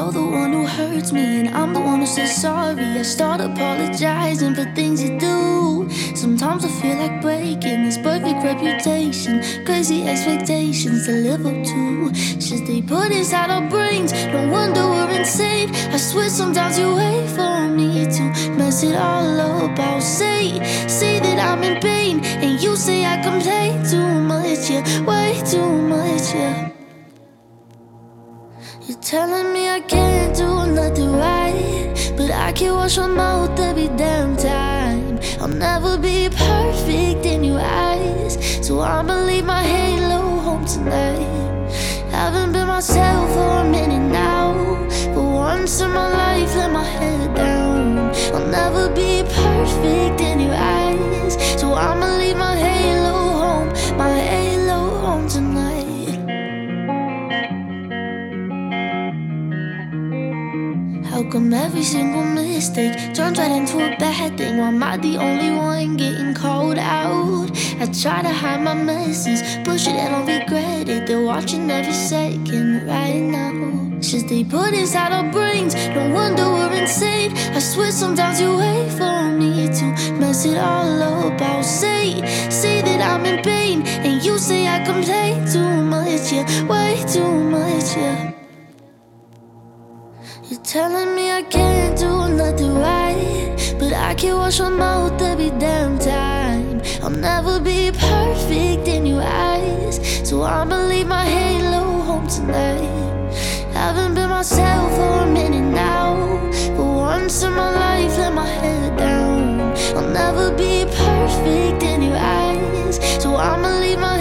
you're the one who hurts me, and I'm the one who says sorry. I start apologizing for things you do. Sometimes I feel like breaking this perfect reputation, crazy expectations to live up to. Shit they put inside our brains, no wonder we're insane. I swear sometimes you wait for me to mess it all up. I'll say that I'm in pain, and you say I complain too much, yeah, way too much, yeah. You're telling me I can't do nothing right, but I can wash my mouth every damn time. I'll never be perfect in your eyes, so I'ma leave my halo home tonight. Haven't been myself for a minute now. For once in my life, let my head down. I'll never be perfect in your eyes, so I'ma leave my halo home tonight. How come every single mistake turns right into a bad thing? Why am I the only one getting called out? I try to hide my messes, push it and I'll regret it. They're watching every second right now. Shit they put inside our brains, no wonder we're insane. I swear sometimes you wait for me to mess it all up. I'll say that I'm in pain, and you say I complain too much, yeah, way too much, yeah. You're telling me I can't do nothing right, but I can wash my mouth every damn time. I'll never be perfect in your eyes, so I'ma leave my halo home tonight. Haven't been myself for a minute now. For once in my life, let my head down. I'll never be perfect in your eyes, so I'ma leave my